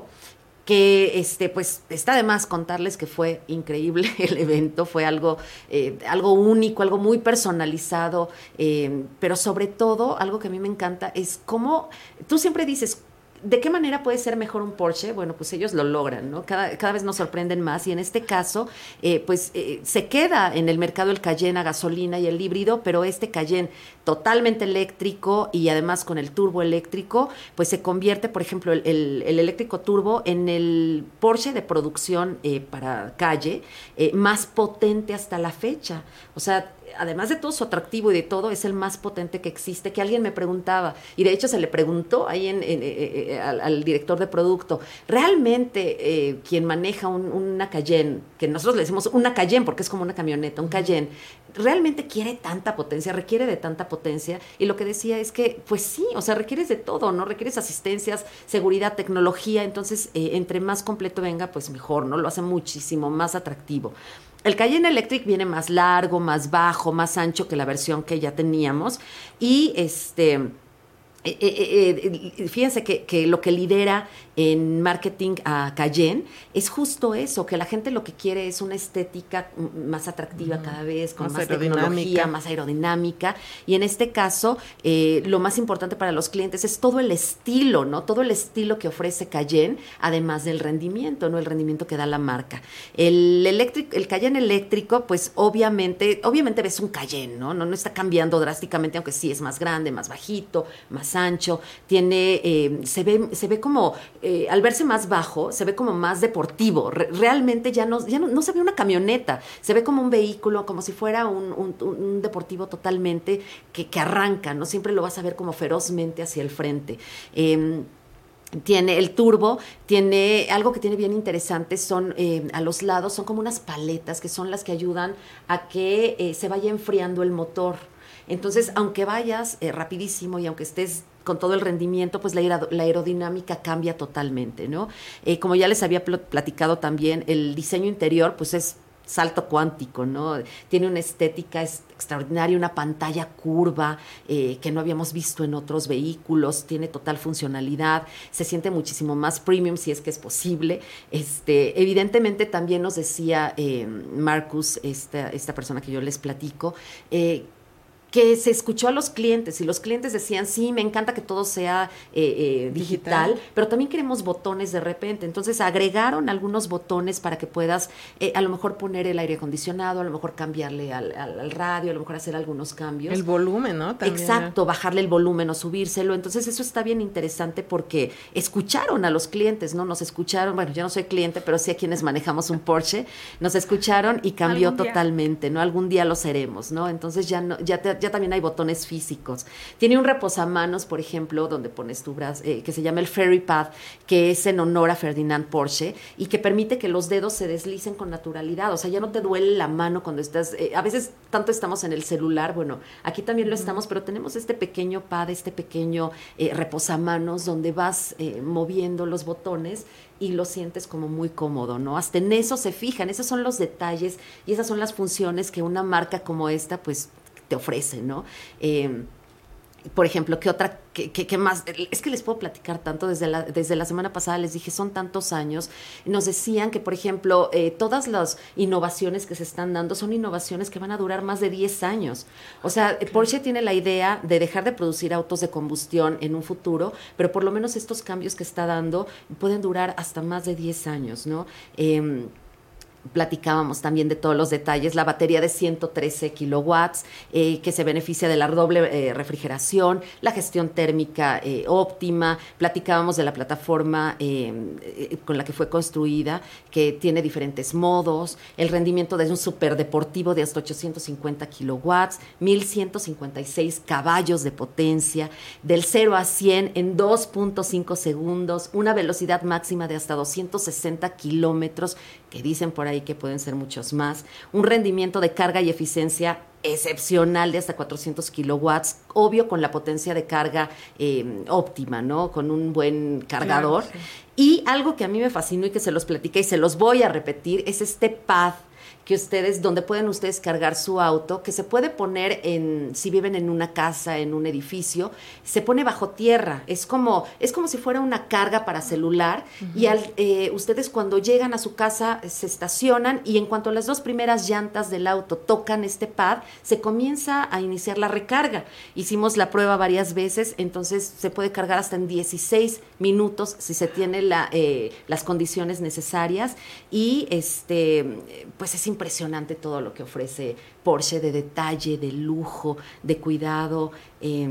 [SPEAKER 3] que este pues está de más contarles que fue increíble el evento, fue algo, eh, algo único, algo muy personalizado, eh, pero sobre todo algo que a mí me encanta es cómo, tú siempre dices, ¿de qué manera puede ser mejor un Porsche? Bueno, pues ellos lo logran, ¿no? Cada, cada vez nos sorprenden más y en este caso, eh, pues eh, se queda en el mercado el Cayenne a gasolina y el híbrido, pero este Cayenne totalmente eléctrico y además con el turbo eléctrico, pues se convierte, por ejemplo, el, el, el eléctrico turbo en el Porsche de producción eh, para calle eh, más potente hasta la fecha. O sea, además de todo su atractivo y de todo, es el más potente que existe, que alguien me preguntaba, y de hecho se le preguntó ahí en, en, en, en, al, al director de producto, realmente eh, quien maneja un, una Cayenne, que nosotros le decimos una Cayenne porque es como una camioneta, un Cayenne, ¿realmente quiere tanta potencia, requiere de tanta potencia? Y lo que decía es que, pues sí, o sea, requieres de todo, ¿no? Requieres asistencias, seguridad, tecnología, entonces eh, entre más completo venga, pues mejor, ¿no? Lo hace muchísimo más atractivo. El Cayenne Electric viene más largo, más bajo, más ancho que la versión que ya teníamos y este... Eh, eh, eh, fíjense que, que lo que lidera en marketing a Cayenne es justo eso, que la gente lo que quiere es una estética más atractiva uh-huh. cada vez, con más, más tecnología, más aerodinámica, y en este caso eh, lo más importante para los clientes es todo el estilo, ¿no? Todo el estilo que ofrece Cayenne, además del rendimiento, ¿no? El rendimiento que da la marca. El eléctrico, el Cayenne eléctrico, pues obviamente, obviamente ves un Cayenne, ¿no? No, no está cambiando drásticamente, aunque sí es más grande, más bajito, más ancho, tiene, eh, se ve, se ve como, eh, al verse más bajo, se ve como más deportivo, Re- realmente ya, no, ya no, no se ve una camioneta, se ve como un vehículo, como si fuera un, un, un deportivo totalmente que, que arranca, ¿no? Siempre lo vas a ver como ferozmente hacia el frente. Eh, Tiene el turbo, tiene algo que tiene bien interesante, son eh, a los lados, son como unas paletas que son las que ayudan a que eh, se vaya enfriando el motor. Entonces, aunque vayas eh, rapidísimo y aunque estés con todo el rendimiento, pues la, aer- la aerodinámica cambia totalmente, ¿no? Eh, como ya les había pl- platicado también, el diseño interior, pues es salto cuántico, ¿no? Tiene una estética es extraordinaria, una pantalla curva eh, que no habíamos visto en otros vehículos, tiene total funcionalidad, se siente muchísimo más premium si es que es posible. Este, evidentemente también nos decía eh, Marcus, esta, esta persona que yo les platico, eh, que se escuchó a los clientes y los clientes decían, sí, me encanta que todo sea eh, eh, digital, digital, pero también queremos botones de repente. Entonces agregaron algunos botones para que puedas eh, a lo mejor poner el aire acondicionado, a lo mejor cambiarle al, al, al radio, a lo mejor hacer algunos cambios.
[SPEAKER 4] El volumen, ¿no? También.
[SPEAKER 3] Exacto, bajarle el volumen o subírselo. Entonces eso está bien interesante porque escucharon a los clientes, ¿no? Nos escucharon, bueno, yo no soy cliente, pero sí a quienes manejamos un Porsche, nos escucharon y cambió totalmente, ¿no? Algún día lo seremos, ¿no? Entonces ya no, ya te ya también hay botones físicos. Tiene un reposamanos, por ejemplo, donde pones tu brazo, eh, que se llama el Ferry Pad, que es en honor a Ferdinand Porsche y que permite que los dedos se deslicen con naturalidad. O sea, ya no te duele la mano cuando estás... Eh, a veces tanto estamos en el celular, bueno, aquí también lo estamos, pero tenemos este pequeño pad, este pequeño eh, reposamanos donde vas eh, moviendo los botones y lo sientes como muy cómodo, ¿no? Hasta en eso se fijan, esos son los detalles y esas son las funciones que una marca como esta, pues, te ofrece, ¿no? Eh, por ejemplo, ¿qué otra, qué, qué, qué más? Es que les puedo platicar tanto, desde la, desde la semana pasada les dije, son tantos años, nos decían que, por ejemplo, eh, todas las innovaciones que se están dando son innovaciones que van a durar más de diez años. O sea, okay. Porsche tiene la idea de dejar de producir autos de combustión en un futuro, pero por lo menos estos cambios que está dando pueden durar hasta más de diez años, ¿no? Eh, Platicábamos también de todos los detalles, la batería de ciento trece kilowatts, eh, que se beneficia de la doble eh, refrigeración, la gestión térmica eh, óptima, platicábamos de la plataforma eh, eh, con la que fue construida, que tiene diferentes modos, el rendimiento de un superdeportivo de hasta ochocientos cincuenta kilowatts, mil ciento cincuenta y seis caballos de potencia, del cero a cien en dos punto cinco segundos, una velocidad máxima de hasta doscientos sesenta kilómetros, que dicen por ahí que pueden ser muchos más, un rendimiento de carga y eficiencia excepcional de hasta cuatrocientos kilowatts, obvio con la potencia de carga eh, óptima, ¿no? Con un buen cargador. Claro, sí. Y algo que a mí me fascinó y que se los platiqué y se los voy a repetir, es este pad que ustedes, donde pueden ustedes cargar su auto, que se puede poner en, si viven en una casa, en un edificio, se pone bajo tierra, es como, es como si fuera una carga para celular, uh-huh. y al, eh, ustedes cuando llegan a su casa se estacionan y en cuanto las dos primeras llantas del auto tocan este pad, se comienza a iniciar la recarga. Hicimos la prueba varias veces, entonces se puede cargar hasta en dieciséis minutos si se tiene la, eh, las condiciones necesarias y este, pues es importante. Impresionante todo lo que ofrece Porsche de detalle, de lujo, de cuidado. Eh,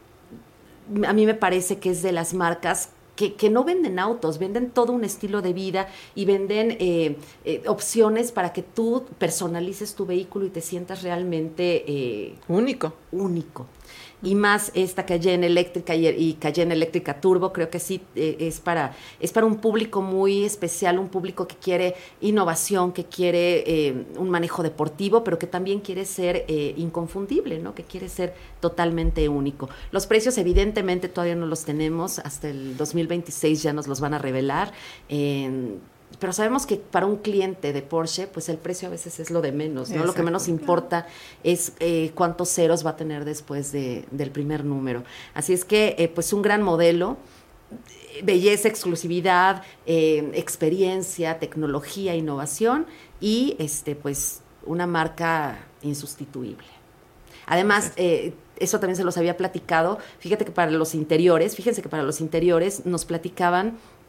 [SPEAKER 3] a mí me parece que es de las marcas que, que no venden autos, venden todo un estilo de vida y venden eh, eh, opciones para que tú personalices tu vehículo y te sientas realmente eh,
[SPEAKER 4] único.
[SPEAKER 3] Único. Y más esta Cayenne eléctrica y, y Cayenne eléctrica turbo, creo que sí eh, es para es para un público muy especial, un público que quiere innovación, que quiere eh, un manejo deportivo, pero que también quiere ser eh, inconfundible, ¿no? Que quiere ser totalmente único. Los precios evidentemente todavía no los tenemos, hasta el dos mil veintiséis ya nos los van a revelar. Eh, Pero sabemos que para un cliente de Porsche, pues el precio a veces es lo de menos, ¿no? Exacto. Lo que menos importa es eh, cuántos ceros va a tener después de, del primer número. Así es que, eh, pues un gran modelo, belleza, exclusividad, eh, experiencia, tecnología, innovación y, este, pues, una marca insustituible. Además, eh, eso también se los había platicado. Fíjate que para los interiores, fíjense que para los interiores nos platicaban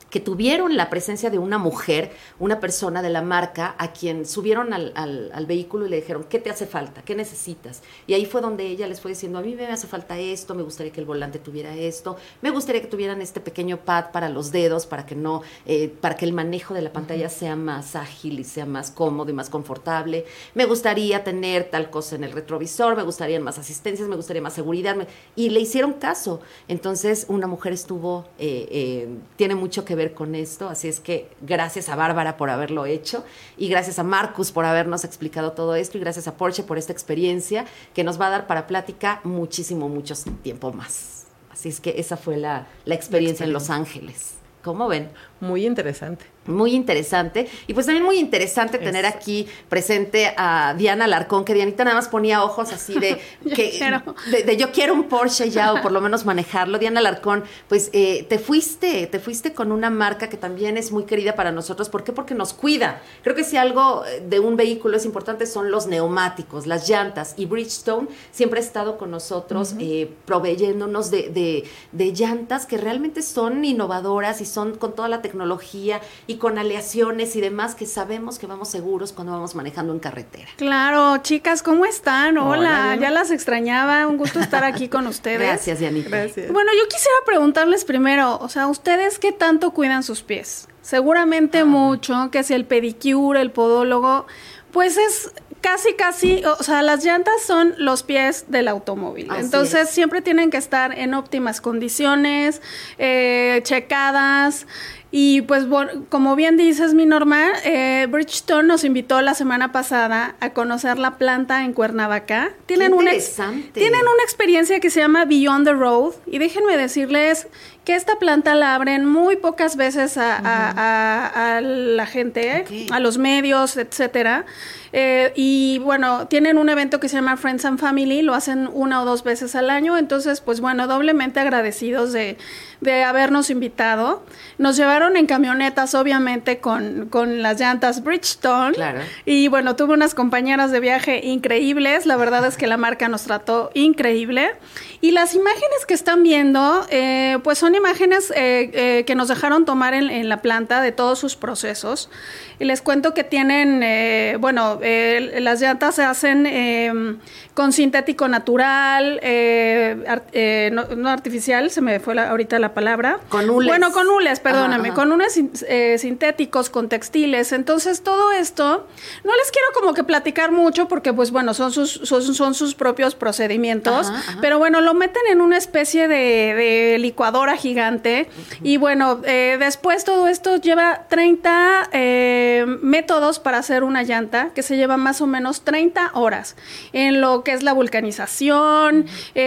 [SPEAKER 3] que tuvieron la presencia de una mujer, una persona de la marca, a quien subieron al, al, al vehículo y le dijeron, ¿qué te hace falta? ¿Qué necesitas? Y ahí fue donde ella les fue diciendo, a mí me hace falta esto, me gustaría que el volante tuviera esto, me gustaría que tuvieran este pequeño pad para los dedos, para que no, eh, para que el manejo de la pantalla uh-huh. sea más ágil y sea más cómodo y más confortable, me gustaría tener tal cosa en el retrovisor, me gustaría más asistencias, me gustaría más seguridad, me... y le hicieron caso. Entonces una mujer estuvo, eh, eh, tiene mucho que ver con esto, así es que gracias a Bárbara por haberlo hecho y gracias a Marcus por habernos explicado todo esto y gracias a Porsche por esta experiencia que nos va a dar para plática muchísimo, mucho tiempo más. Así es que esa fue la, la, experiencia, la experiencia en Los Ángeles. ¿Cómo ven?
[SPEAKER 4] Muy interesante.
[SPEAKER 3] Muy interesante. Y pues también muy interesante Eso. tener aquí presente a Diana Alarcón, que Dianita nada más ponía ojos así de, que, de, de yo quiero un Porsche ya, o por lo menos manejarlo. Diana Alarcón, pues eh, te fuiste, te fuiste con una marca que también es muy querida para nosotros. ¿Por qué? Porque nos cuida. Creo que si algo de un vehículo es importante son los neumáticos, las llantas. Y Bridgestone siempre ha estado con nosotros uh-huh. eh, proveyéndonos de, de, de llantas que realmente son innovadoras y son con toda la tecnología y con aleaciones y demás que sabemos que vamos seguros cuando vamos manejando en carretera.
[SPEAKER 11] Claro, chicas, ¿cómo están? Hola, Hola ya las extrañaba, un gusto estar aquí con ustedes.
[SPEAKER 3] Gracias, Dianita.
[SPEAKER 11] Gracias. Bueno, yo quisiera preguntarles primero, o sea, ¿ustedes qué tanto cuidan sus pies? Seguramente ah. mucho, que si el pedicure, el podólogo, pues es... Casi, casi, o sea, las llantas son los pies del automóvil. Así Entonces, es. siempre tienen que estar en óptimas condiciones, eh, checadas. Y pues, bueno, como bien dices, mi Norma, eh, Bridgestone nos invitó la semana pasada a conocer la planta en Cuernavaca. Tienen
[SPEAKER 3] Qué
[SPEAKER 11] una
[SPEAKER 3] interesante.
[SPEAKER 11] Tienen una experiencia que se llama Beyond the Road. Y déjenme decirles que esta planta la abren muy pocas veces a, uh-huh. a, a, a la gente, okay. a los medios, etcétera. Eh, y bueno, tienen un evento que se llama Friends and Family, lo hacen una o dos veces al año, entonces pues bueno, doblemente agradecidos de, de habernos invitado. Nos llevaron en camionetas, obviamente, con, con las llantas Bridgestone.
[SPEAKER 3] Claro.
[SPEAKER 11] Y bueno, tuve unas compañeras de viaje increíbles, la verdad es que la marca nos trató increíble. Y las imágenes que están viendo, eh, pues son imágenes eh, eh, que nos dejaron tomar en, en la planta de todos sus procesos. Y les cuento que tienen, eh, bueno, eh, las llantas se hacen eh, con sintético natural, eh, art, eh, no, no artificial, se me fue la, ahorita la palabra.
[SPEAKER 3] Con hules.
[SPEAKER 11] Bueno, con hules, perdóname,
[SPEAKER 3] ajá, ajá.
[SPEAKER 11] con hules eh, sintéticos, con textiles. Entonces, todo esto, no les quiero como que platicar mucho porque, pues, bueno, son sus, son, son sus propios procedimientos, ajá, ajá. pero bueno, lo meten en una especie de, de licuadora gigante uh-huh. y bueno, eh, después todo esto lleva treinta eh, métodos para hacer una llanta que se lleva más o menos treinta horas en lo que es la vulcanización, uh-huh.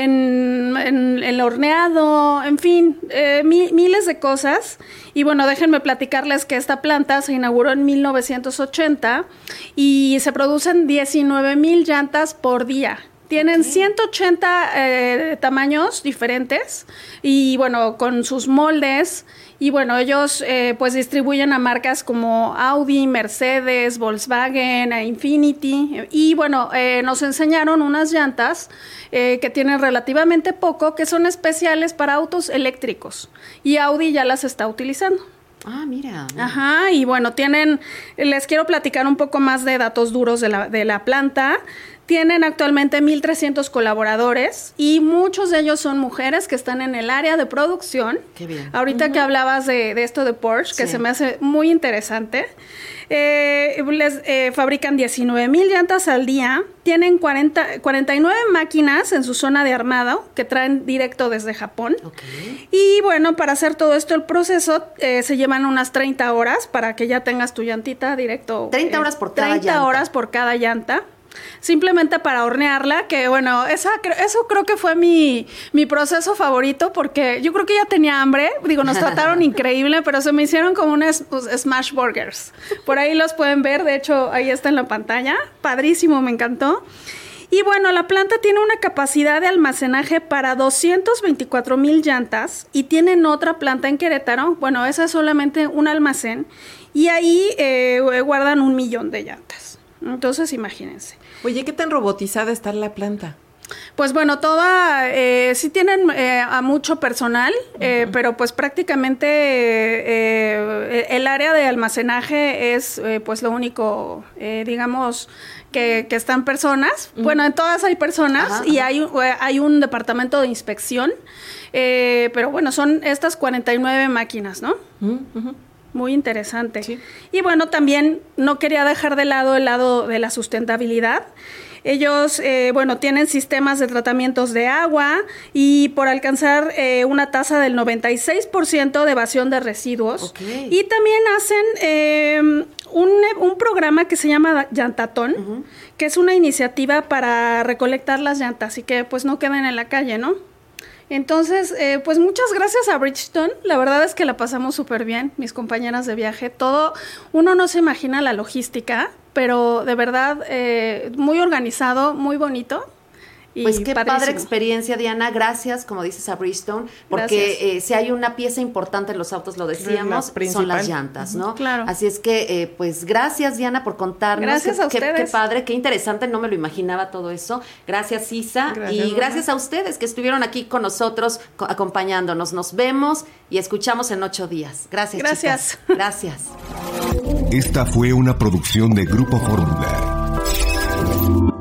[SPEAKER 11] en, en el horneado, en fin, eh, mi, miles de cosas. Y bueno, déjenme platicarles que esta planta se inauguró en mil novecientos ochenta y se producen diecinueve mil llantas por día. Tienen okay. ciento ochenta eh, tamaños diferentes y bueno, con sus moldes. Y bueno, ellos eh, pues distribuyen a marcas como Audi, Mercedes, Volkswagen, Infiniti. Y bueno, eh, nos enseñaron unas llantas eh, que tienen relativamente poco, que son especiales para autos eléctricos. Y Audi ya las está utilizando.
[SPEAKER 3] Ah, mira.
[SPEAKER 11] Ajá, y bueno, tienen, les quiero platicar un poco más de datos duros de la, de la planta. Tienen actualmente mil trescientos colaboradores y muchos de ellos son mujeres que están en el área de producción.
[SPEAKER 3] Qué bien.
[SPEAKER 11] Ahorita uh-huh. que hablabas de, de esto de Porsche, que sí. se me hace muy interesante. Eh, les eh, fabrican diecinueve mil llantas al día. Tienen cuarenta, cuarenta y nueve máquinas en su zona de armado que traen directo desde Japón.
[SPEAKER 3] Okay.
[SPEAKER 11] Y bueno, para hacer todo esto, el proceso eh, se llevan unas treinta horas para que ya tengas tu llantita directo.
[SPEAKER 3] treinta
[SPEAKER 11] eh,
[SPEAKER 3] horas por cada
[SPEAKER 11] treinta
[SPEAKER 3] llanta.
[SPEAKER 11] horas por cada llanta. Simplemente para hornearla, que bueno, esa, eso creo que fue mi, mi proceso favorito, porque yo creo que ya tenía hambre, digo, nos trataron increíble, pero se me hicieron como unos pues, smash burgers. Por ahí los pueden ver, de hecho, ahí está en la pantalla, padrísimo, me encantó. Y bueno, la planta tiene una capacidad de almacenaje para doscientas veinticuatro mil llantas y tienen otra planta en Querétaro, bueno, esa es solamente un almacén, y ahí eh, guardan un millón de llantas. Entonces, imagínense.
[SPEAKER 4] Oye, ¿qué tan robotizada está la planta?
[SPEAKER 11] Pues bueno, toda, eh, sí tienen eh, a mucho personal, uh-huh. eh, pero pues prácticamente eh, eh, el área de almacenaje es eh, pues lo único, eh, digamos, que, que están personas. Uh-huh. Bueno, en todas hay personas. Ajá, y ajá. Hay, hay un departamento de inspección. Eh, pero bueno, son estas cuarenta y nueve máquinas, ¿no? Uh-huh. Muy interesante. Sí. Y bueno, también no quería dejar de lado el lado de la sustentabilidad. Ellos, eh, bueno, tienen sistemas de tratamientos de agua y por alcanzar eh, una tasa del noventa y seis por ciento de evasión de residuos. Okay. Y también hacen eh, un, un programa que se llama Llantatón, uh-huh. que es una iniciativa para recolectar las llantas y que pues no queden en la calle, ¿no? Entonces, eh, pues muchas gracias a Bridgestone. La verdad es que la pasamos súper bien, mis compañeras de viaje. Todo, uno no se imagina la logística, pero de verdad eh, muy organizado, muy bonito. Y
[SPEAKER 3] pues qué
[SPEAKER 11] padrísimo.
[SPEAKER 3] Padre experiencia, Diana. Gracias, como dices, a Bridgestone, porque eh, si hay una pieza importante en los autos, lo decíamos, son las llantas, ¿no?
[SPEAKER 11] Claro.
[SPEAKER 3] Así es que, eh, pues gracias, Diana, por contarnos.
[SPEAKER 11] Gracias
[SPEAKER 3] qué,
[SPEAKER 11] a ustedes.
[SPEAKER 3] Qué, qué padre, qué interesante, no me lo imaginaba todo eso. Gracias, Isa. Gracias, y mamá. Gracias a ustedes que estuvieron aquí con nosotros, co- acompañándonos. Nos vemos y escuchamos en ocho días. Gracias,
[SPEAKER 11] Gracias.
[SPEAKER 3] chicas. Gracias.
[SPEAKER 12] Esta fue una producción de Grupo Fórmula.